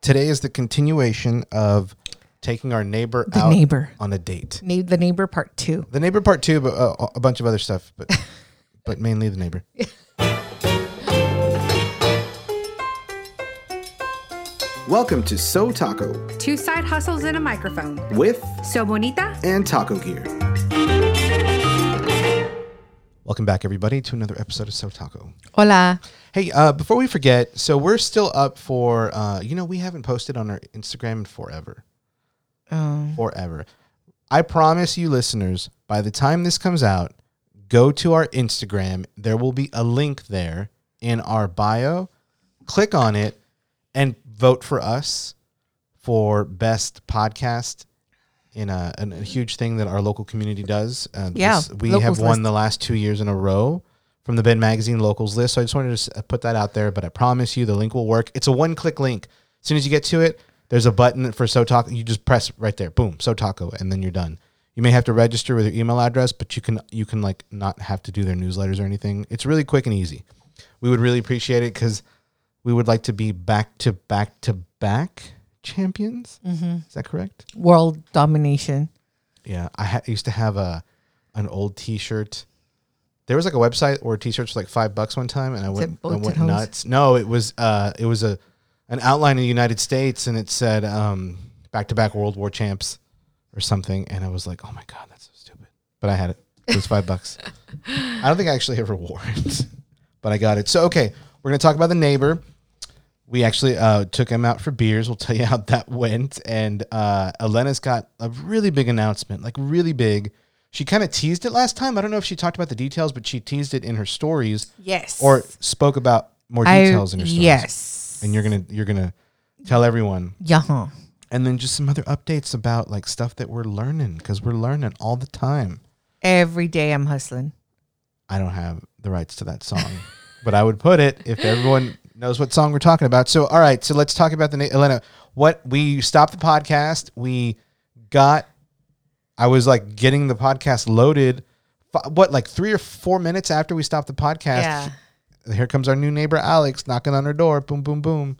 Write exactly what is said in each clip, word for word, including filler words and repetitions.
Today is the continuation of taking our neighbor The out neighbor. on a date. Na- the neighbor part two. The neighbor part two, but uh, a bunch of other stuff, but but mainly the neighbor. Welcome to So Taco Two side hustles and a microphone. with So Bonita. and Taco Gear. Welcome back, everybody, to another episode of So Taco. Hola. Hey, uh, before we forget, so we're still up for, uh, you know, we haven't posted on our Instagram in forever. Oh. Forever. I promise you, listeners, by the time this comes out, go to our Instagram. There will be a link there in our bio. Click on it and vote for us for best podcast in a, in a huge thing that our local community does. Uh, Yeah, this- we locals have won list. the last two years in a row from the Ben Magazine locals list. So I just wanted to s- put that out there, but I promise you the link will work. It's a one-click link. As soon as you get to it, there's a button for So Taco. You just press right there, boom, So Taco, and then you're done. You may have to register with your email address, but you can you can like not have to do their newsletters or anything. It's really quick and easy. We would really appreciate it because we would like to be back to back to back champions. Mm-hmm. Is that correct? World domination. Yeah, I ha- used to have a an old T-shirt. There was like a website where T-shirts were like five bucks one time, and I Is went it I Bulletin went Hose? nuts. No, it was uh, it was a an outline of the United States, and it said um, back to back World War champs or something, and I was like, oh my god, that's so stupid. But I had it. It was five bucks. I don't think I actually ever wore it, but I got it. So okay, we're gonna talk about the neighbor. We actually uh, took him out for beers. We'll tell you how that went. And uh, Elena's got a really big announcement, like really big. She kind of teased it last time. I don't know if she talked about the details, but she teased it in her stories Yes. or spoke about more I- details in her stories. Yes. And you're gonna you're gonna tell everyone. Yeah. And then just some other updates about like stuff that we're learning because we're learning all the time. Every day I'm hustling. I don't have the rights to that song, but I would put it if everyone knows what song we're talking about. So, all right. So let's talk about the, na- Elena, what we stopped the podcast. We got, I was like getting the podcast loaded. F- What, like three or four minutes after we stopped the podcast, Yeah. here comes our new neighbor, Alex, knocking on our door. Boom, boom, boom.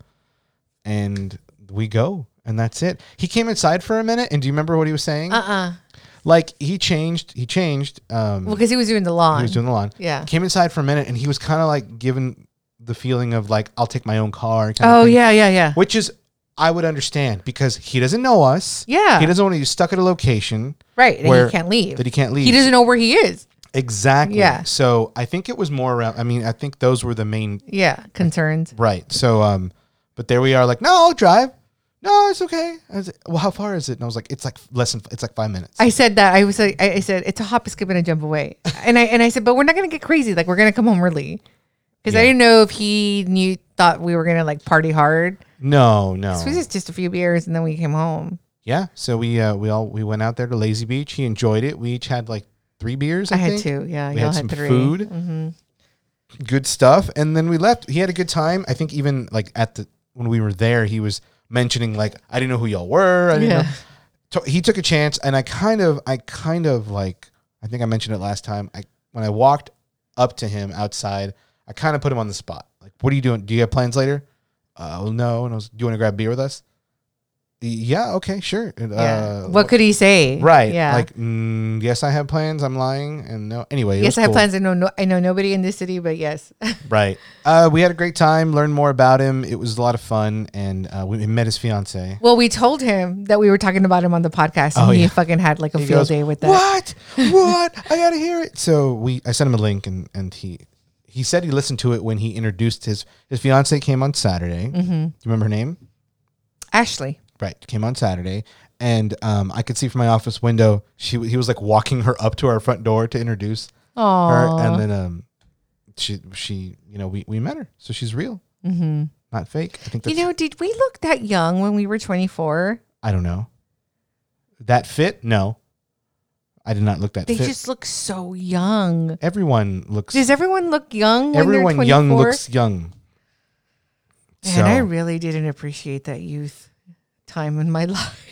And we go. And that's it. He came inside for a minute. And do you remember what he was saying? Uh-uh. Like he changed, he changed. Um, Well, because he was doing the lawn. he was doing the lawn. Yeah. Came inside for a minute and he was kind of like giving the feeling of like, I'll take my own car. Kind Oh, of thing, yeah, yeah, yeah. Which is, I would understand because he doesn't know us. Yeah. He doesn't want to be stuck at a location Right. And where- he can't leave. that he can't leave. He doesn't know where he is. Exactly. Yeah. So I think it was more around, I mean, I think those were the main, Yeah. Concerns. right. So, um, but there we are like, no, I'll drive. No, it's okay. I was like, well, how far is it? And I was like, it's like less than, it's like five minutes. I said that. I was like, I I said, it's a hop, a skip, and a jump away. And I and I said, but we're not gonna get crazy. Like we're gonna come home early. Because I Yeah. didn't know if he knew thought we were gonna like party hard. no, no. So it was just a few beers and then we came home. Yeah. So we, uh, we all, we went out there to Lazy Beach. He enjoyed it. We each had like three beers. I, I, had think. two. Yeah, We y'all had had, some three. food. Mm-hmm. Good stuff. And then we left. He had a good time. I think even like at the, when we were there, he was mentioning like, I didn't know who y'all were. I didn't Yeah. know. So he took a chance and I kind of, I kind of like, I think I mentioned it last time. I, when I walked up to him outside, I kind of put him on the spot. Like, what are you doing? Do you have plans later? Uh, well, no. And I was, do you want to grab beer with us? Yeah. Okay, sure. And, Yeah. Uh, what could he say? Right. Yeah. Like, mm, yes, I have plans. I'm lying. And no, anyway. it yes, was I have cool. plans. I know. No, I know nobody in this city, but yes. Right. Uh, we had a great time, learned more about him. It was a lot of fun. And uh, we met his fiance. Well, we told him that we were talking about him on the podcast, and Oh, he yeah. fucking had like a He field goes, day with that. What? What? I got to hear it. So we, I sent him a link and, and he, he said he listened to it when he introduced his, his fiance came on Saturday. Mm-hmm. Do you remember her name? Ashley. Right. Came on Saturday. And um, I could see from my office window, she he was like walking her up to our front door to introduce Oh. her. And then um, she, she, you know, we, we met her. So she's real, Mm-hmm. not fake. I think that's, You know, did we look that young when we were twenty-four? I don't know. That fit? No. I did not look that They fit. just look so young. Everyone looks, Does everyone look young when everyone they're young twenty-four? looks young. And I really didn't appreciate that youth time in my life.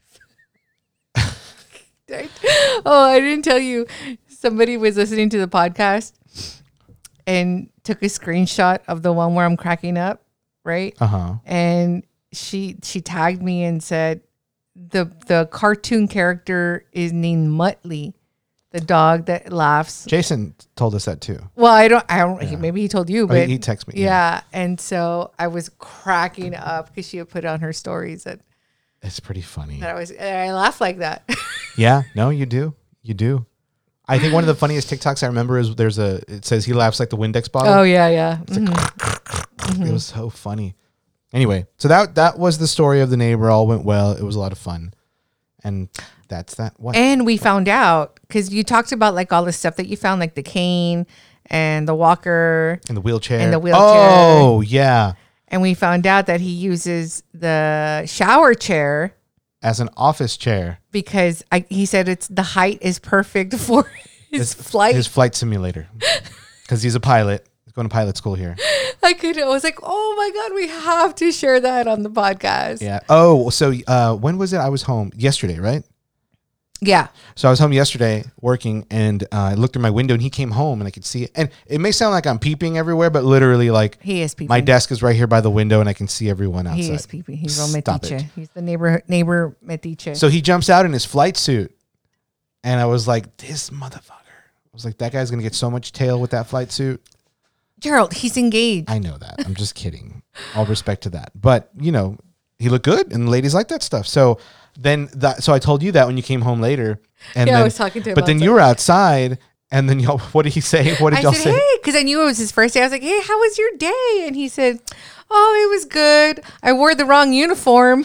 I- oh, I didn't tell you. Somebody was listening to the podcast and took a screenshot of the one where I'm cracking up, right? Uh huh. And she she tagged me and said the the cartoon character is named Muttley, the dog that laughs. Jason told us that too. Well, I don't. I don't. Yeah. Maybe he told you, but oh, he, he texted me. Yeah. yeah, and so I was cracking up because she had put on her stories that it's pretty funny. That I was. I laugh like that. Yeah. No, you do. You do. I think one of the funniest TikToks I remember is there's a. It says he laughs like the Windex bottle. Oh yeah, yeah. It's mm-hmm. like, mm-hmm. It was so funny. Anyway, so that that was the story of the neighbor. All went well. It was a lot of fun, and that's that. What? And we found out because you talked about like all the stuff that you found, like the cane and the walker and the wheelchair and the wheelchair. Oh yeah. And we found out that he uses the shower chair as an office chair because I, he said it's the height is perfect for his, his flight. His flight simulator, because he's a pilot. He's going to pilot school here. I could. I was like, oh my god, we have to share that on the podcast. Yeah. Oh, so uh, when was it? I was home yesterday, right? Yeah. So I was home yesterday working, and uh, I looked through my window, and he came home, and I could see it. And it may sound like I'm peeping everywhere, but literally, like he is peeping. My desk is right here by the window, and I can see everyone outside. He is peeping. He's a Stop metiche. it. He's the neighbor neighbor metiche. So he jumps out in his flight suit, and I was like, "This motherfucker!" I was like, "That guy's gonna get so much tail with that flight suit." Gerald, he's engaged. I know that. I'm just kidding. All respect to that, but you know, he looked good, and the ladies like that stuff. So. Then that, so I told you that when you came home later, and yeah, then, I was talking to him. But then you were outside, and then y'all, what did he say? What did I y'all said, say? Hey, because I knew it was his first day. I was like, hey, how was your day? And he said, oh, it was good. I wore the wrong uniform.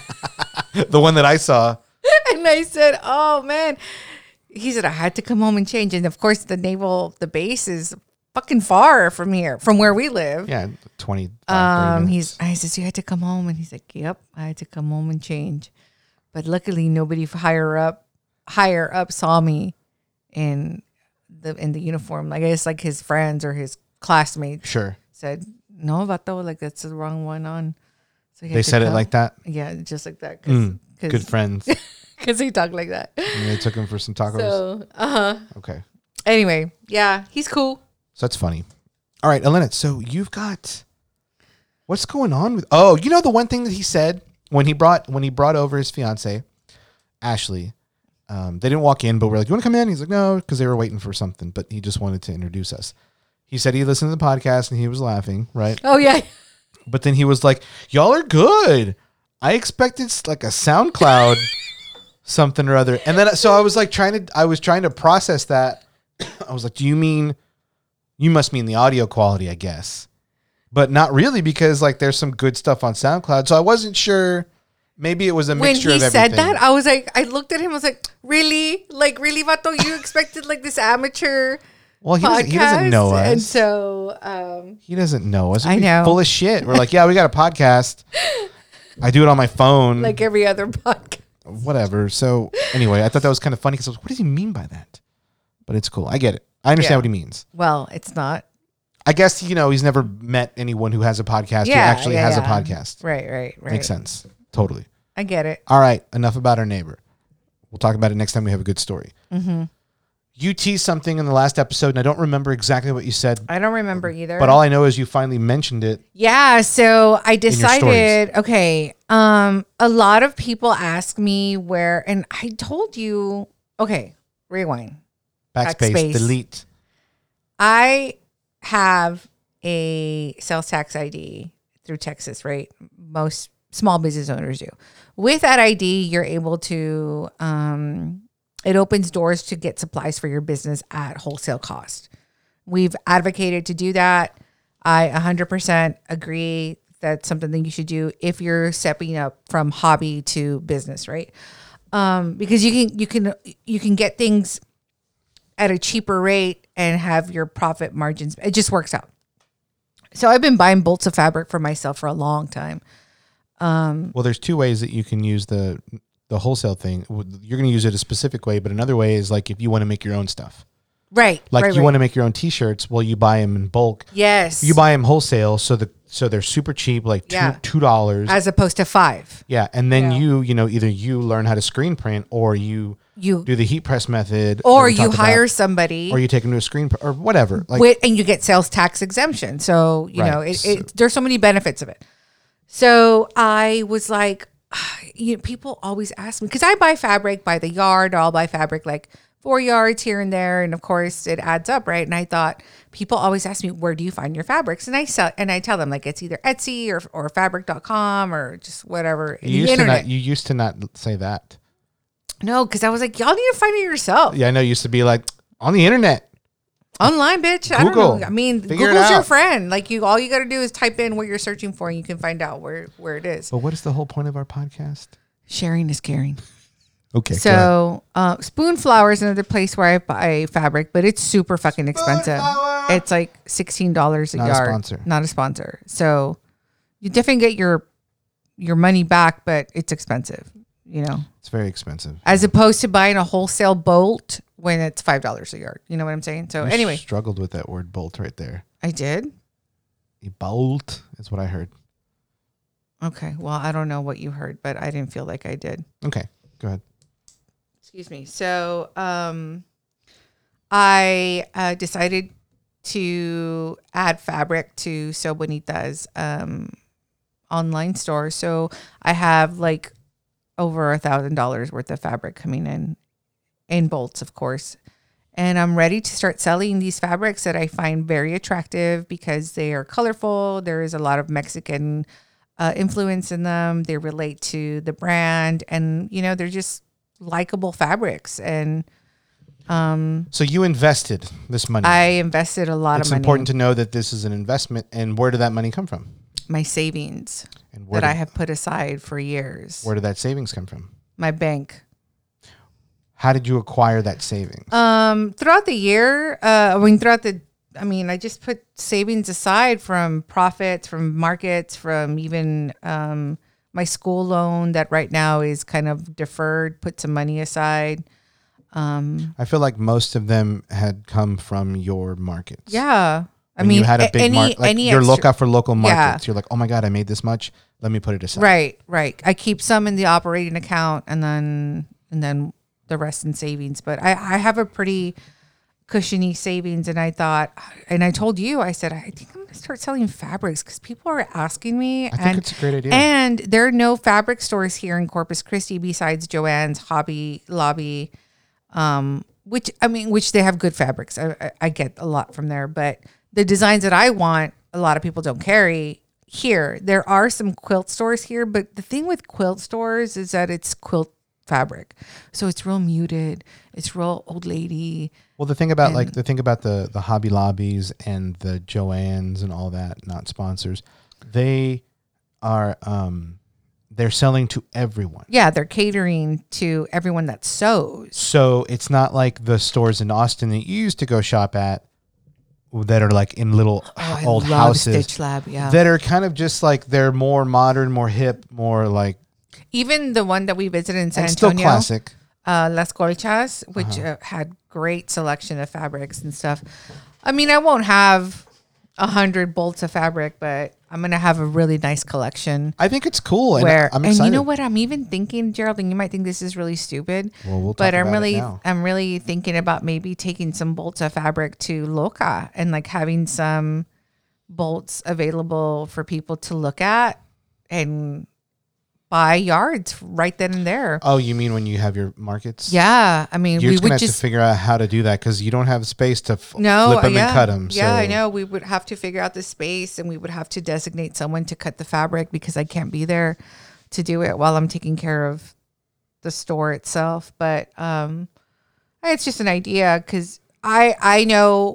The one that I saw. And I said, oh man. He said I had to come home and change, and of course the naval, the base is fucking far from here, from where we live. Yeah, twenty. Um, he's. I said, so you had to come home, and he's like, yep, I had to come home and change. But luckily, nobody higher up, higher up saw me in the in the uniform. Like I guess like his friends or his classmates. Sure. Said no, vato, like that's the wrong one on. So they said come. it like that. Yeah, just like that. Cause, Mm, cause, good friends. Because he talked like that. And they took him for some tacos. So, uh huh. Okay. Anyway, yeah, he's cool. So that's funny. All right, Elena. So you've got what's going on with? Oh, you know the one thing that he said. When he brought when he brought over his fiance, Ashley, um, they didn't walk in, but we're like, "You want to come in?" He's like, "No," because they were waiting for something. But he just wanted to introduce us. He said he listened to the podcast and he was laughing, right? Oh yeah. But then he was like, "Y'all are good. I expected like a SoundCloud something or other." And then so I was like trying to I was trying to process that. I was like, "Do you mean you must mean the audio quality, I guess?" But not really, because like there's some good stuff on SoundCloud. So I wasn't sure. Maybe it was a When mixture he of everything. said that, I was like, I looked at him. I was like, really, like really, vato? You expected like this amateur well, he podcast? doesn't, he doesn't know us. And so um, he doesn't know us. I We'd be know. full of shit. We're like, yeah, we got a podcast. I do it on my phone, like every other podcast. whatever. So anyway, I thought that was kind of funny because I was like, what does he mean by that? But it's cool. I get it. I understand Yeah. what he means. Well, it's not. I guess, you know, he's never met anyone who has a podcast who Yeah, actually yeah, has yeah. a podcast. Right, right, right. Makes sense. Totally. I get it. All right. Enough about our neighbor. We'll talk about it next time we have a good story. Mm-hmm. You teased something in the last episode, and I don't remember exactly what you said, I don't remember either. but all I know is you finally mentioned it. Yeah, so I your decided, okay, um, a lot of people ask me where, and I told you, okay, rewind. Backspace, Backspace. delete. I have a sales tax I D through Texas, right? Most small business owners do. With that I D, you're able to, um, it opens doors to get supplies for your business at wholesale cost. We've advocated to do that. I one hundred percent agree that's something that you should do if you're stepping up from hobby to business, right? Um, because you can you can you can get things at a cheaper rate and have your profit margins. It just works out. So I've been buying bolts of fabric for myself for a long time. Um, Well, there's two ways that you can use the the wholesale thing. You're going to use it a specific way, but another way is like if you want to make your own stuff. right. Like right, you right. want to make your own T-shirts, well, you buy them in bulk. Yes. You buy them wholesale, so the so they're super cheap, like two Yeah. two dollars. as opposed to five. Yeah, and then Yeah. you you know either you learn how to screen print or you You do the heat press method, or that we you talked about, hire somebody or you take them to a screen pr- or whatever. Like with, and you get sales tax exemption. So, you Right. know, it, So- it, there's so many benefits of it. So I was like, you know, people always ask me because I buy fabric by the yard. I'll buy fabric like four yards here and there, and of course it adds up, right? And I thought people always ask me, where do you find your fabrics? And I sell, and I tell them like it's either Etsy or or fabric dot com or just whatever. You used to not. You used to not say that. No, because I was like, y'all need to find it yourself. Yeah, I know. It used to be like on the internet. Online, bitch. I Google. don't know. I mean, Figure it Google's your out. friend. Like you, all you got to do is type in what you're searching for, and you can find out where where it is. But what is the whole point of our podcast? Sharing is caring. Okay. So, uh, Spoon Flower is another place where I buy fabric, but it's super fucking expensive. Flower. It's like sixteen dollars a Not a yard. sponsor. Not a sponsor. So, you definitely get your your money back, but it's expensive. You know, It's very expensive. as opposed to buying a wholesale bolt when it's five dollars a yard. You know what I'm saying? So, You anyway, struggled with that word bolt right there. I did. A bolt is what I heard. Okay. Well, I don't know what you heard, but I didn't feel like I did. Okay, go ahead. Excuse me. So, um, I uh, decided to add fabric to So Bonita's um, online store. So I have like over a thousand dollars worth of fabric coming in, in bolts, of course. And I'm ready to start selling these fabrics that I find very attractive because they are colorful. There is a lot of Mexican uh, influence in them. They relate to the brand, and you know they're just likable fabrics. And um, So you invested this money. I invested a lot it's of money. important to know that this is an investment. And where did that money come from? My savings And where that did, I have put aside for years. where did that savings come from? My bank. How did you acquire that savings? Um, throughout the year, uh, I mean, throughout the, I mean, I just put savings aside from profits, from markets, from even um, my school loan that right now is kind of deferred. Put some money aside. Um, I feel like most of them had come from your markets. yeah, I When mean, you had a a- big any market, like any your extra- lookout for local Yeah. markets. You're like, oh my god, I made this much. Let me put it aside. Right, right. I keep some in the operating account, and then and then the rest in savings. But I, I have a pretty cushiony savings, and I thought, and I told you, I said, I think I'm gonna start selling fabrics because people are asking me. I think and, it's a great idea. And there are no fabric stores here in Corpus Christi besides Joann's, Hobby Lobby, um, which I mean, which they have good fabrics. I, I, I get a lot from there, but the designs that I want, a lot of people don't carry here. There are some quilt stores here, but the thing with quilt stores is that it's quilt fabric, so it's real muted. It's real old lady. Well, the thing about And- like the thing about the the Hobby Lobbies and the Joann's and all that, not sponsors, they are um they're selling to everyone. Yeah, they're catering to everyone that sews. So it's not like the stores in Austin that you used to go shop at that are like in little Oh, I old love houses Stitch Lab. Yeah, that are kind of just like they're more modern, more hip, more like even the one that we visited in San and still Antonio, classic. uh, Las Colchas, which Uh-huh. uh, had great selection of fabrics and stuff. I mean, I won't have a hundred bolts of fabric, but I'm gonna have a really nice collection. I think it's cool. And Where I'm and excited. you know what? I'm even thinking, Geraldine. You might think this is really stupid, Well, we'll talk but I'm about it really, now. I'm really thinking about maybe taking some bolts of fabric to Loca and like having some bolts available for people to look at and buy yards right then and there. Oh, you mean when you have your markets? Yeah, I mean, You're we just gonna would have just to figure out how to do that because you don't have space to f- no, flip them yeah, and cut them. Yeah, so. I know. We would have to figure out the space, and we would have to designate someone to cut the fabric because I can't be there to do it while I'm taking care of the store itself. But um, it's just an idea because I I know.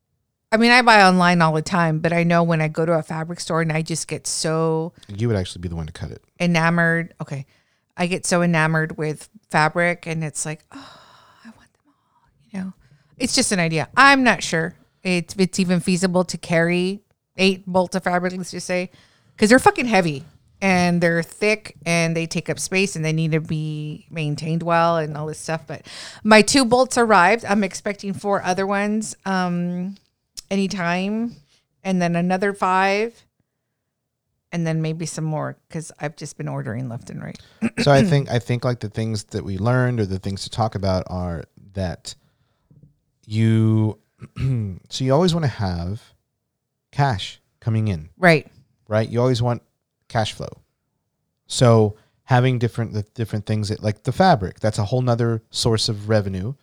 I mean, I buy online all the time, but I know when I go to a fabric store and I just get so You would actually be the one to cut it. enamored. Okay. I get so enamored with fabric and it's like, oh, I want them all, you know, it's just an idea. I'm not sure if it's even feasible to carry eight bolts of fabric, let's just say, because they're fucking heavy and they're thick and they take up space and they need to be maintained well and all this stuff. But my two bolts arrived. I'm expecting four other ones um, anytime, and then another five. And then maybe some more because I've just been ordering left and right. So I think I think like the things that we learned or the things to talk about are that you so you always want to have cash coming in, Right. right? You always want cash flow. So having different the different things that, like the fabric, that's a whole nother source of revenue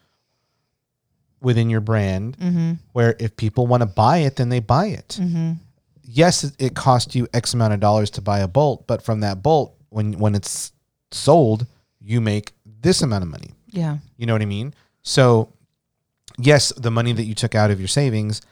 within your brand, Mm-hmm. where if people want to buy it, then they buy it. Mm-hmm. Yes, it, it cost you X amount of dollars to buy a bolt, but from that bolt, when when it's sold, you make this amount of money. Yeah. You know what I mean? So yes, the money that you took out of your savings,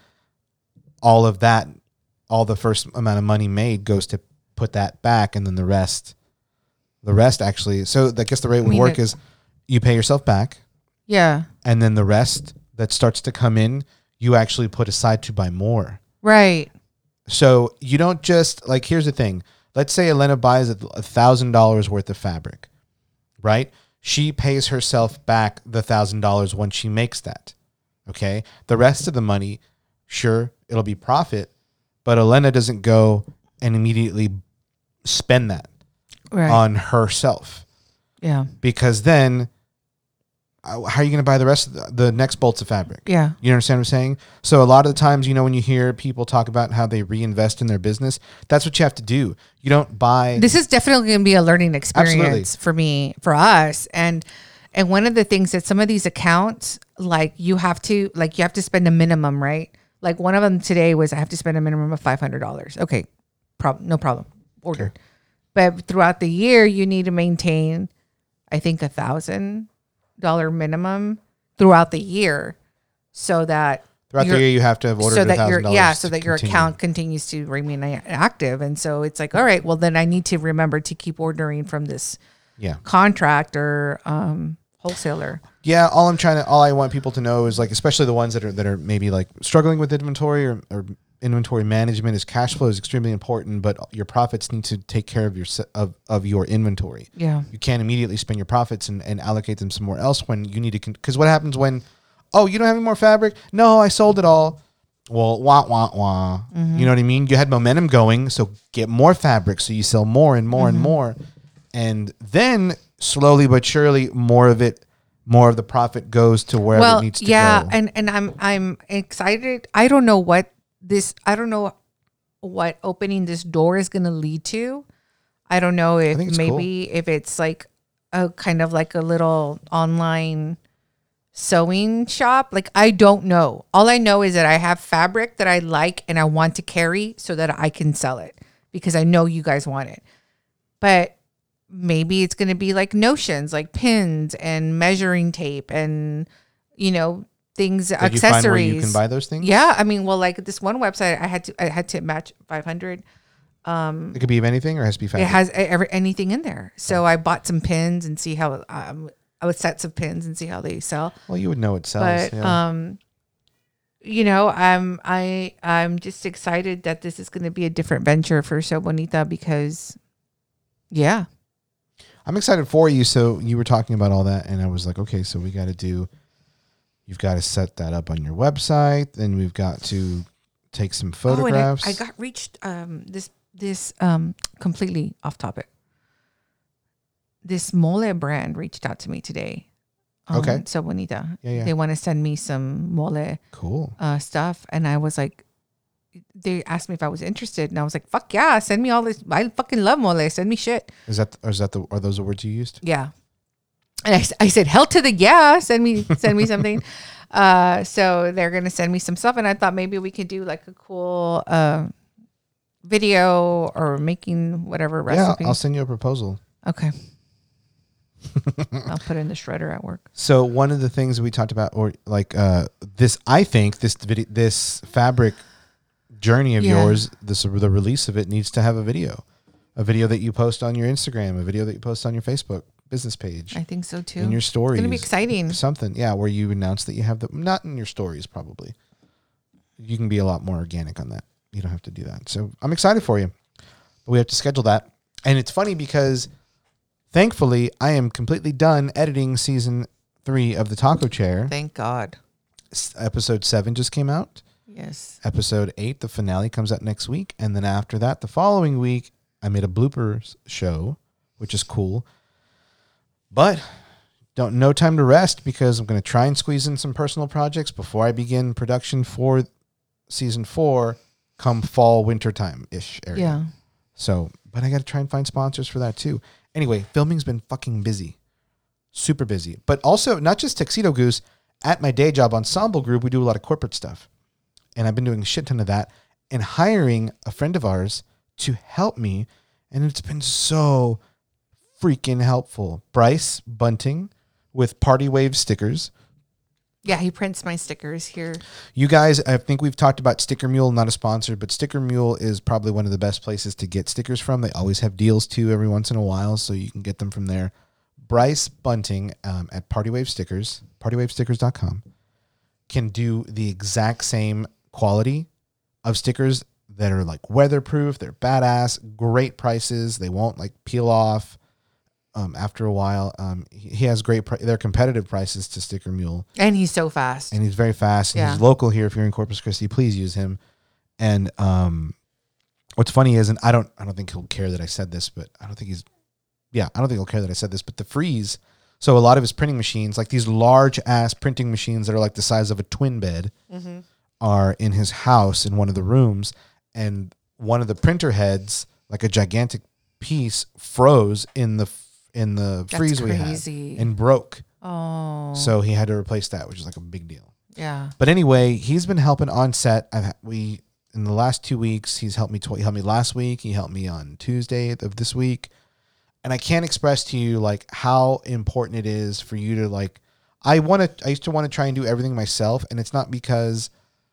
all of that, all the first amount of money made goes to put that back, and then the rest, the rest actually. So I guess the way it would mean, work it- is you pay yourself back, Yeah. and then the rest that starts to come in, you actually put aside to buy more. Right. So you don't just, like, here's the thing. Let's say Elena buys a thousand dollars worth of fabric, right? She pays herself back the thousand dollars when she makes that. Okay. The rest of the money, sure, it'll be profit, but Elena doesn't go and immediately spend that Right. on herself, yeah. because then uh, how are you going to buy the rest of the, the next bolts of fabric? Yeah. You understand what I'm saying? So a lot of the times, you know, when you hear people talk about how they reinvest in their business, that's what you have to do. You don't buy. This is definitely going to be a learning experience Absolutely. for me, for us. And and one of the things that some of these accounts, like you have to, like you have to spend a minimum, right? Like one of them today was I have to spend a minimum of five hundred dollars. Okay, prob- no problem, ordered. Okay. But throughout the year, you need to maintain, I think, a thousand dollar minimum throughout the year, so that Throughout the your- year, you have to have ordered so a that thousand your dollars. yeah, so that your continue. account continues to remain a- active. And so it's like, all right, well then I need to remember to keep ordering from this Yeah. contract or um, wholesaler. Yeah, all I'm trying to, all I want people to know is, like, especially the ones that are that are maybe like struggling with inventory or, or inventory management, is cash flow is extremely important, but your profits need to take care of your se- of of your inventory. Yeah. You can't immediately spend your profits and, and allocate them somewhere else when you need to. Because what happens when, oh, you don't have any more fabric? No, I sold it all. Well, wah wah wah. You know what I mean? You had momentum going, so get more fabric, so you sell more and more and more, and then slowly but surely, more of it. More of the profit goes to wherever Well, it needs to yeah, go. and and I'm I'm excited. I don't know what this. I don't know what opening this door is going to lead to. I don't know if think it's maybe if it's like a kind of like a little online sewing shop. Like I don't know. All I know is that I have fabric that I like and I want to carry so that I can sell it because I know you guys want it. But maybe it's going to be like notions, like pins and measuring tape and, you know, things, Did accessories. you find where you can buy those things? Yeah. I mean, well, like this one website I had to, I had to match five hundred. It could be of anything, or it has to be fabric. It has e- every, anything in there. So I bought some pins and see how, um, I would sets of pins and see how they sell. Well, you would know it sells. But, yeah. um, you know, I'm, I, I'm just excited that this is going to be a different venture for So Bonita because yeah. I'm excited for you. So you were talking about all that, and I was like, okay, so we got to do. You've got to set that up on your website. Then we've got to take some photographs. Oh, and I, I got reached um, this this um, completely off topic. This mole brand reached out to me today. on Okay. So Bonita. Yeah, yeah. They want to send me some mole Cool. uh, stuff, and I was like, they asked me if I was interested, and I was like, fuck yeah, send me all this. I fucking love mole. Send me shit. Is that or is that the are those the words you used? Yeah. And I, s- I said, hell to the yeah, send me send me something. Uh, so they're gonna send me some stuff, and I thought maybe we could do like a cool uh, video or making whatever recipe. Yeah, I'll send you a proposal. Okay. I'll put it in the shredder at work. So one of the things we talked about, or like uh, this, I think this video, this fabric journey of Yeah. yours, this the release of it needs to have a video, a video that you post on your Instagram, a video that you post on your Facebook business page, I think so too. in your stories. It's gonna be exciting. Something, yeah, where you announce that you have the not in your stories probably. You can be a lot more organic on that. You don't have to do that. So I'm excited for you, but we have to schedule that. And it's funny because thankfully I am completely done editing season three of the Taco Chair. Thank God. S- Episode seven just came out. Yes. Episode eight, the finale, comes out next week. And then after that, the following week, I made a bloopers show, which is cool. But don't no time to rest because I'm going to try and squeeze in some personal projects before I begin production for season four come fall, winter time ish area. Yeah. So, but I got to try and find sponsors for that too. Anyway, filming's been fucking busy. Super busy. But also, not just Tuxedo Goose, at my day job, Ensemble Group, we do a lot of corporate stuff. And I've been doing a shit ton of that and hiring a friend of ours to help me. And it's been so freaking helpful. Bryce Bunting with Party Wave stickers. Yeah, he prints my stickers here. You guys, I think we've talked about Sticker Mule, not a sponsor, but Sticker Mule is probably one of the best places to get stickers from. They always have deals too every once in a while, so you can get them from there. Bryce Bunting um, at Party Wave Stickers, party wave stickers dot com, can do the exact same quality of stickers that are like weatherproof. They're badass, great prices. They won't like peel off um, after a while. Um, he, he has great, pri- they're competitive prices to Sticker Mule. And he's so fast. And he's very fast. And Yeah. he's local here. If you're in Corpus Christi, please use him. And um, what's funny is, and I don't, I don't think he'll care that I said this, but I don't think he's, yeah, I don't think he'll care that I said this, but the Freeze. So a lot of his printing machines, like these large ass printing machines that are like the size of a twin bed, Mm-hmm. are in his house in one of the rooms. And one of the printer heads, like a gigantic piece, froze in the in the That's freeze we crazy. had and broke. Oh. So he had to replace that, which is like a big deal. Yeah. But anyway, he's been helping on set. I've, we in the last two weeks, he's helped me. Tw- he helped me last week. He helped me on Tuesday of this week, and I can't express to you like how important it is for you to like. I want to. I used to want to try and do everything myself, and it's not because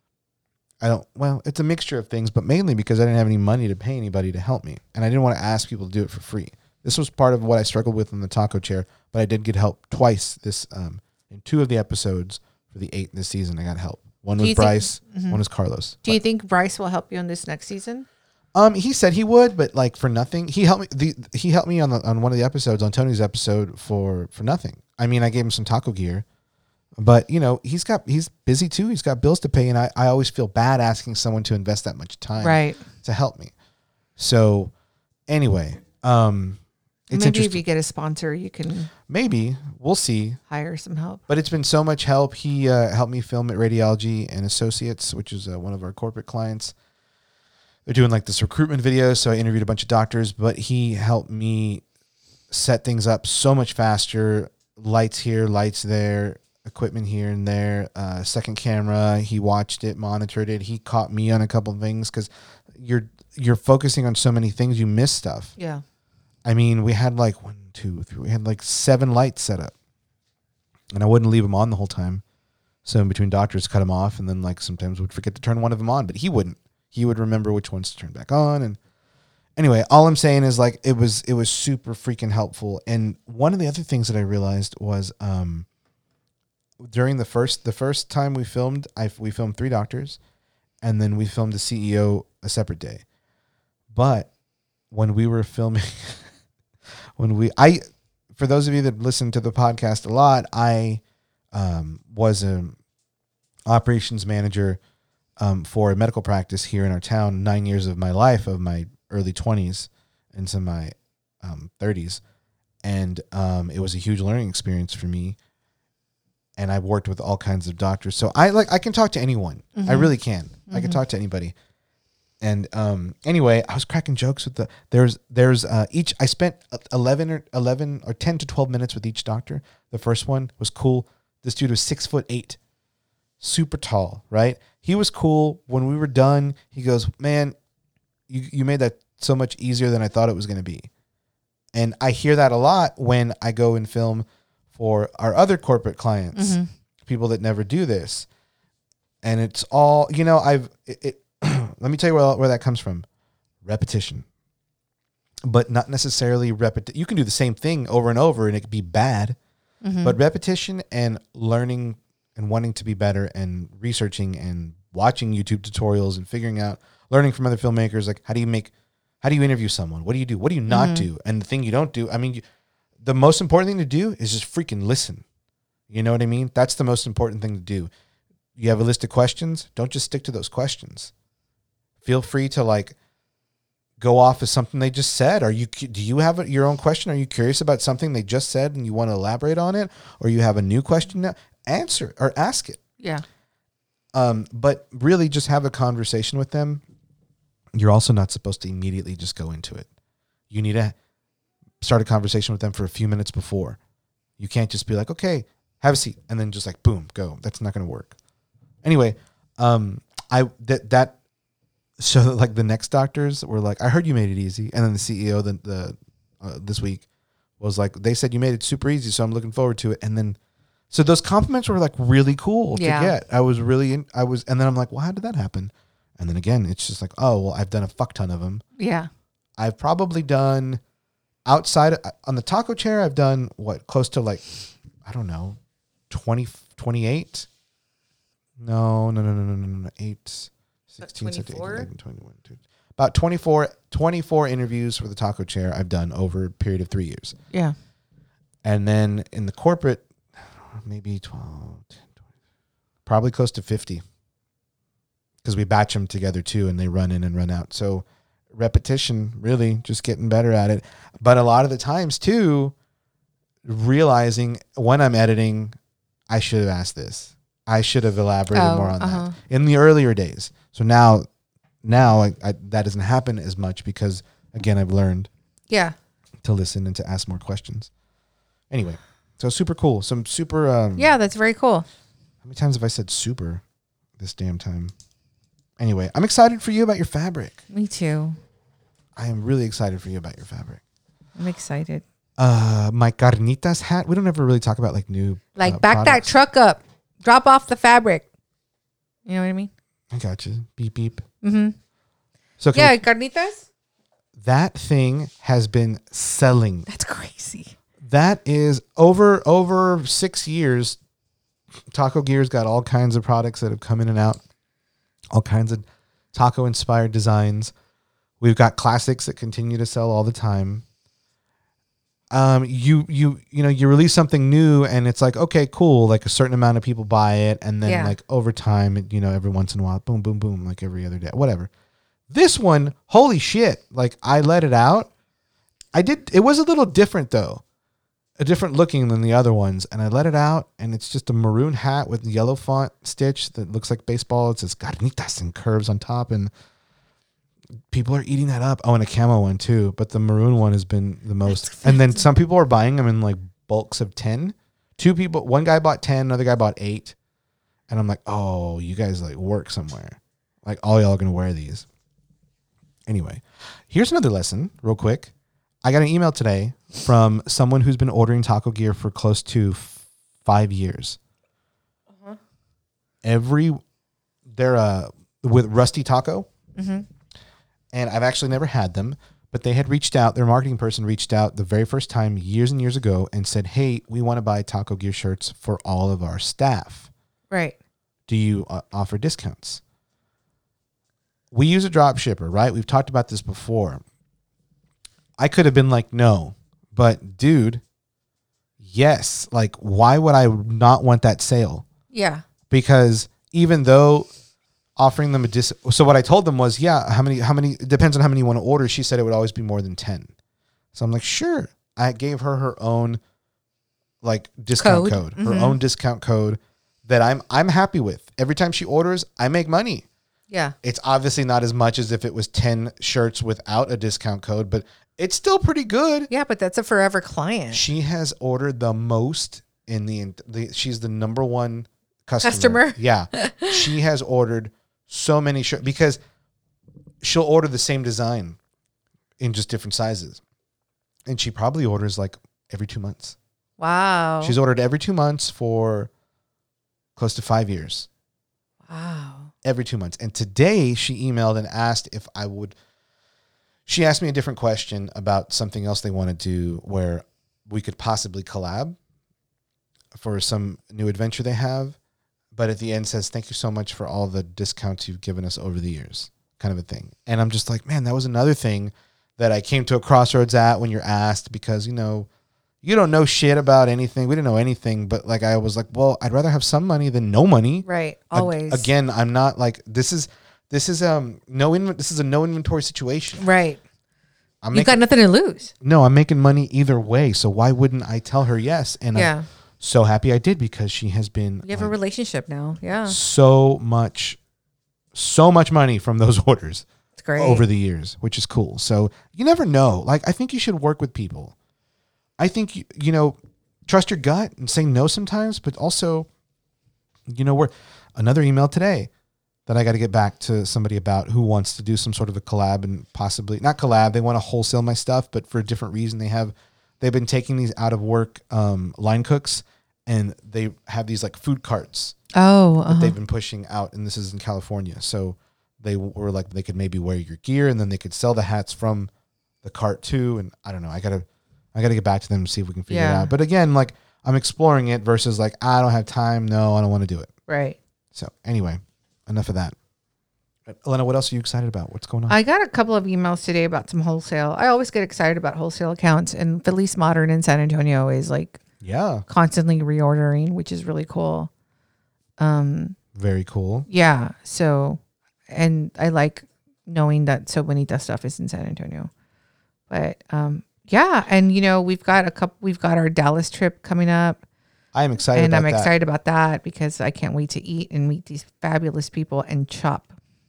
I don't. Well, it's a mixture of things, but mainly because I didn't have any money to pay anybody to help me, and I didn't want to ask people to do it for free. This was part of what I struggled with in the taco chair, but I did get help twice. This um, in two of the episodes for the eight this season, I got help. One Do was you think- Bryce, Mhm. one was Carlos. Do you think Bryce will help you on this next season? Um, he said he would, but like for nothing. He helped me. The he helped me on the, on one of the episodes, on Tony's episode, for for nothing. I mean, I gave him some taco gear, but you know, he's got he's busy too. He's got bills to pay, and I, I always feel bad asking someone to invest that much time Right. to help me. So anyway, um, it's Maybe if interesting. you get a sponsor, you can Maybe we'll see. hire some help. But it's been so much help. He uh, helped me film at Radiology and Associates, which is uh, one of our corporate clients. They're doing like this recruitment video, so I interviewed a bunch of doctors, but he helped me set things up so much faster. Lights here, lights there, equipment here and there, uh, second camera. He watched it, monitored it. He caught me on a couple of things because you're you're focusing on so many things, you miss stuff. Yeah. I mean, we had like one, two, three, we had like seven lights set up, and I wouldn't leave them on the whole time. So in between doctors, cut them off, and then like sometimes would forget to turn one of them on, but he wouldn't. He would remember which ones to turn back on. And anyway, all I'm saying is like it was it was super freaking helpful. And one of the other things that I realized was um, during the first the first time we filmed, I we filmed three doctors, and then we filmed the C E O a separate day. But when we were filming. When we, I, for those of you that listen to the podcast a lot, I um, was an operations manager um, for a medical practice here in our town. Nine years of my life, of my early twenties into my um, thirties, and um, it was a huge learning experience for me. And I've worked with all kinds of doctors, so I like I can talk to anyone. Mm-hmm. I really can. Mm-hmm. I can talk to anybody. And um, anyway, I was cracking jokes with the there's there's uh, each I spent eleven or eleven or ten to twelve minutes with each doctor. The first one was cool. This dude was six foot eight, super tall, right? He was cool. When we were done, he goes, "Man, you you made that so much easier than I thought it was going to be." And I hear that a lot when I go and film for our other corporate clients, Mm-hmm. people that never do this, and it's all you know. I've it. it let me tell you where, where that comes from. Repetition. But not necessarily repetition. You can do the same thing over and over and it could be bad. Mm-hmm. But repetition and learning and wanting to be better and researching and watching YouTube tutorials and figuring out, learning from other filmmakers, like how do you make, how do you interview someone? What do you do? What do you not Mhm. do? And the thing you don't do, I mean, you, the most important thing to do is just freaking listen. You know what I mean? That's the most important thing to do. You have a list of questions. Don't just stick to those questions. Feel free to like go off of something they just said. Are you, do you have a, your own question? Are you curious about something they just said and you want to elaborate on it? Or you have a new question now? Answer or ask it. Yeah. Um, but really just have a conversation with them. You're also not supposed to immediately just go into it. You need to start a conversation with them for a few minutes before. You can't just be like, okay, have a seat, and then just like, boom, go. That's not going to work. Anyway, um, I that that so like the next doctors were like, I heard you made it easy, and then the C E O the the uh, this week was like, they said you made it super easy, so I'm looking forward to it. And then so those compliments were like really cool Yeah. to get. I was really in, I was, and then I'm like, well, how did that happen? And then again, it's just like, oh, well, I've done a fuck ton of them. Yeah. I've probably done outside of, on the taco chair. I've done what, close to like, I don't know, twenty, twenty-eight. No, no, no, no, no, no, no, eight, sixteen, seventeen, twenty-four? eighteen, twenty-one, twenty-two. About twenty-four, twenty-four interviews for the taco chair I've done over a period of three years. Yeah. And then in the corporate, maybe twelve, ten, twenty, probably close to fifty. Because we batch them together too, and they run in and run out. So repetition, really just getting better at it. But a lot of the times too, realizing when I'm editing, I should have asked this. I should have elaborated Oh, more on uh-huh. that in the earlier days. So now, now I, I, that doesn't happen as much because again, I've learned Yeah. to listen and to ask more questions. Anyway, so super cool. Some super. Um, Yeah, that's very cool. How many times have I said super this damn time? Anyway, I'm excited for you about your fabric. Me too. I am really excited for you about your fabric. I'm excited. Uh, my carnitas hat. We don't ever really talk about like new. Like uh, back products. that truck up. Drop off the fabric. You know what I mean? I got you. Beep beep. Mm-hmm. So can Yeah, we- carnitas. that thing has been selling. That's crazy. That is over over six years. Taco Gear's got all kinds of products that have come in and out. All kinds of taco inspired designs. We've got classics that continue to sell all the time. Um, you you you know you release something new and it's like, okay, cool. Like a certain amount of people buy it, and then Yeah. like over time, it, you know, every once in a while, boom, boom, boom, like every other day, whatever. This one, holy shit! Like I let it out. I did. It was a little different though, a different looking than the other ones, and I let it out, and it's just a maroon hat with yellow font stitch that looks like baseball. It says carnitas and curves on top, and people are eating that up. Oh, and a camo one too, but the maroon one has been the most. And then some people are buying them in like bulks of ten. Two people, one guy bought ten, another guy bought eight. And I'm like, oh, you guys like work somewhere. Like all y'all are going to wear these. Anyway, here's another lesson real quick. I got an email today from someone who's been ordering taco gear for close to f- five years. Uh-huh. Every, they're uh, with Rusty Taco. Mm-hmm. And I've actually never had them, but they had reached out. Their marketing person reached out the very first time years and years ago and said, hey, we want to buy Taco Gear shirts for all of our staff. Right. Do you uh, offer discounts? We use a drop shipper, right? We've talked about this before. I could have been like, no, but dude, yes. Like, why would I not want that sale? Yeah. Because even though offering them a dis, so what I told them was, yeah, how many, how many, it depends on how many you want to order. She said it would always be more than ten. So I'm like, sure. I gave her her own like discount Code. code, her Mhm. own discount code that I'm, I'm happy with. Every time she orders, I make money. Yeah. It's obviously not as much as if it was ten shirts without a discount code, but it's still pretty good. Yeah, but that's a forever client. She has ordered the most in the, the she's the number one customer. Customer? Yeah. She has ordered so many shirts because she'll order the same design in just different sizes. And she probably orders like every two months. Wow. She's ordered every two months for close to five years. Wow. Every two months. And today she emailed and asked if I would, she asked me a different question about something else they want to do where we could possibly collab for some new adventure they have. But at the end says, thank you so much for all the discounts you've given us over the years, kind of a thing. And I'm just like, man, that was another thing that I came to a crossroads at when you're asked, because, you know, you don't know shit about anything. We didn't know anything, but like, I was like, well, I'd rather have some money than no money. Right. Ag- Always. Again, I'm not like, this is, this is, um, no, inv- this is a no inventory situation. Right. I'm You making, got nothing to lose. no, I'm making money either way. So why wouldn't I tell her yes? And Yeah. I'm so happy I did, because she has been You have a like, relationship now. Yeah. so much, so much money from those orders. It's great. over the years, which is cool. So you never know. Like, I think you should work with people. I think, you, you know, trust your gut and say no sometimes, but also, you know, we're another email today that I got to get back to somebody about who wants to do some sort of a collab and possibly not collab. They want to wholesale my stuff, but for a different reason. They have, they've been taking these out of work um, line cooks, and they have these like food carts Oh, uh-huh. that they've been pushing out. And this is in California. So they were like, they could maybe wear your gear and then they could sell the hats from the cart too. And I don't know. I got to, I got to get back to them and see if we can figure Yeah. it out. But again, like I'm exploring it versus like, I don't have time. No, I don't want to do it. Right. So anyway, enough of that. Elena, what else are you excited about? What's going on? I got a couple of emails today about some wholesale. I always get excited about wholesale accounts, and Felice Modern in San Antonio is like yeah. constantly reordering, which is really cool. Um, Very cool. yeah. So, and I like knowing that So Bonita stuff is in San Antonio. But um, yeah, and you know we've got a couple. We've got our Dallas trip coming up. I am excited and about I'm that. excited about that because I can't wait to eat and meet these fabulous people and chop,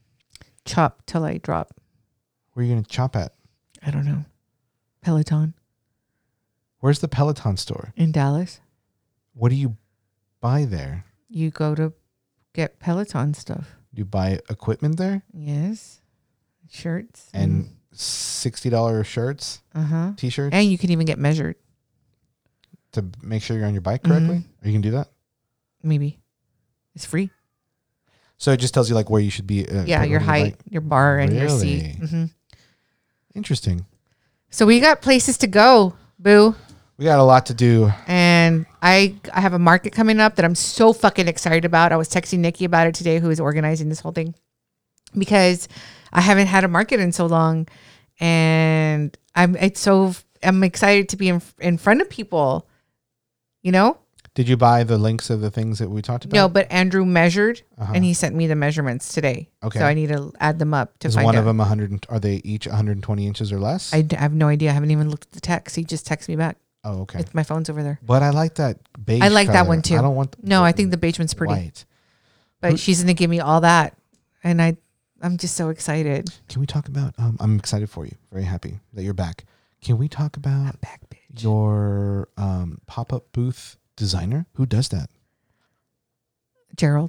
chop till I drop. Where are you going to chop at? I don't know. Peloton Where's the Peloton store? in Dallas. What do you buy there? You go to get Peloton stuff. You buy equipment there Yes. Shirts. and sixty dollars shirts, uh-huh. t-shirts And you can even get measured. to make sure you're on your bike correctly. Mhm. Or you can do that. Maybe. It's free. So it just tells you like where you should be. Uh, Yeah, put your on height, bike. your bar, and your Really? seat. hmm Interesting. So we got places to go, boo. We got a lot to do. And I I have a market coming up that I'm so fucking excited about. I was texting Nikki about it today, who is organizing this whole thing, because I haven't had a market in so long, and I'm it's so I'm excited to be in in front of people. You know? Did you buy the links of the things that we talked about? No, but Andrew measured, Uh-huh. and he sent me the measurements today. Okay. So I need to add them up to Is find one out. of them one hundred? and- Are they each one hundred twenty inches or less? I, d- I have no idea. I haven't even looked at the text. He just texted me back. oh, okay. It's, my phone's over there. But I like that beige. I like that color. one too. I don't want. No, the I think the beige one's pretty. white. But Who- she's gonna give me all that, and I, I'm just so excited. Can we talk about? Um, I'm excited for you. Very happy that you're back. Can we talk about Back bitch. your um, pop-up booth designer? Who does that? Gerald,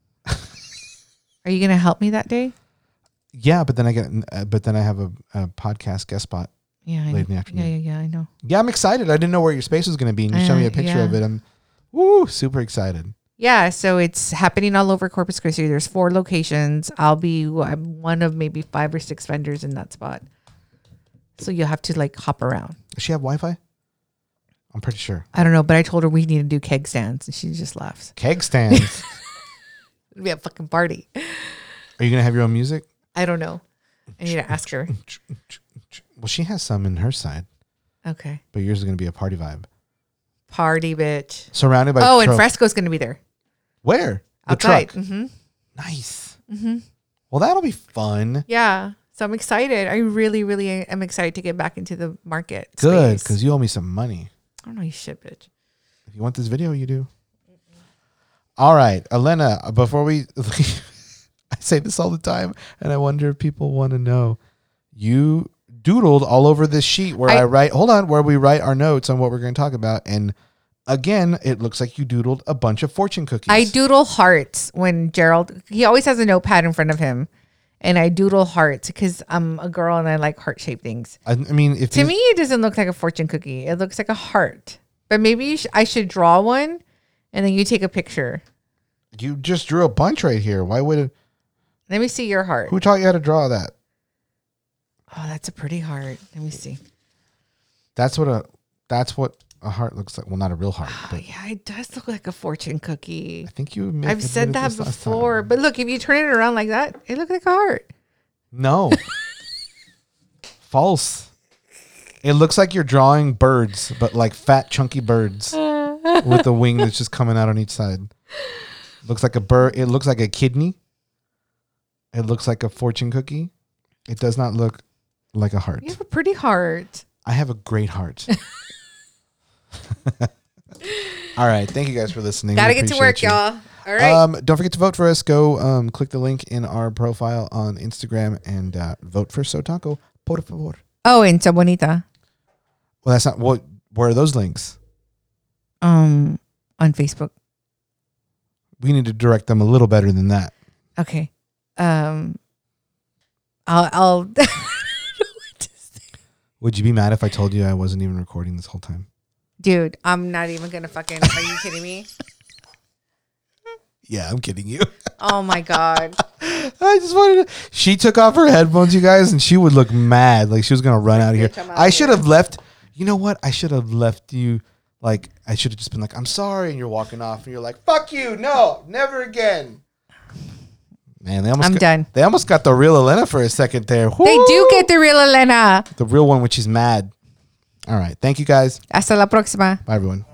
are you gonna help me that day? Yeah, but then I get, uh, but then I have a, a podcast guest spot. Yeah, I Late in the know. afternoon. Yeah, yeah, yeah. I know. Yeah, I'm excited. I didn't know where your space was going to be, and you showed me Uh, a picture yeah. of it. I'm, woo, super excited. Yeah, so it's happening all over Corpus Christi. There's four locations. I'll be I'm one of maybe five or six vendors in that spot. So you'll have to like hop around. Does she have Wi-Fi? I'm pretty sure. I don't know, but I told her we need to do keg stands, and she just laughs. Keg stands. It'll be a fucking party. Are you going to have your own music? I don't know. I need to ask her. Well, she has some in her side, Okay. but yours is going to be a party vibe. Party, bitch. Surrounded by Oh, and tropes. Fresco's going to be there. Where? The Outside. truck. Mm-hmm. Nice. Mm-hmm. Well, that'll be fun. Yeah. So I'm excited. I really, really am excited to get back into the market. Good, space. because you owe me some money. I don't know you shit, bitch. If you want this video, you do. All right, Elena, before we leave, I say this all the time, and I wonder if people want to know. You doodled all over this sheet where I, I- write, hold on, where we write our notes on what we're going to talk about. And again, it looks like you doodled a bunch of fortune cookies. I doodle hearts when Gerald, he always has a notepad in front of him. And I doodle hearts because I'm a girl and I like heart-shaped things. I, I mean, if To these- me, it doesn't look like a fortune cookie. It looks like a heart. But maybe you sh- I should draw one and then you take a picture. you just drew a bunch right here. Why would it? Let me see your heart. Who taught you how to draw that? Oh, that's a pretty heart. Let me see. That's what a that's what a heart looks like. Well, not a real heart, Oh, but yeah, it does look like a fortune cookie. I think you. admit- I've said admitted that this last time. before. But look, if you turn it around like that, it looks like a heart. No. False. It looks like you're drawing birds, but like fat, chunky birds with a wing that's just coming out on each side. Looks like a bird. It looks like a kidney. It looks like a fortune cookie. It does not look like a heart. You have a pretty heart. I have a great heart. All right. Thank you guys for listening. Gotta We get to work, appreciate you. y'all. All right. Um, don't forget to vote for us. Go um, click the link in our profile on Instagram and uh, vote for Sotaco, por favor. Oh, and So Bonita. Well, that's not what. Where are those links? Um, on Facebook. We need to direct them a little better than that. Okay. Um, I'll. I'll Would you be mad if I told you I wasn't even recording this whole time? Dude, I'm not even gonna fucking. Are you kidding me? Yeah, I'm kidding you. Oh my god. I just wanted to. She took off her headphones, you guys, and she would look mad. Like she was going to run out of here. Bitch, I'm out I of should here. have left. You know what? I should have left you. Like, I should have just been like, I'm sorry. And you're walking off and you're like, fuck you. No, never again. Man, they almost I'm got, done. They almost got the real Elena for a second there. They Woo! do get the real Elena. the real one when she's mad. All right. Thank you guys. Hasta la próxima. Bye, everyone.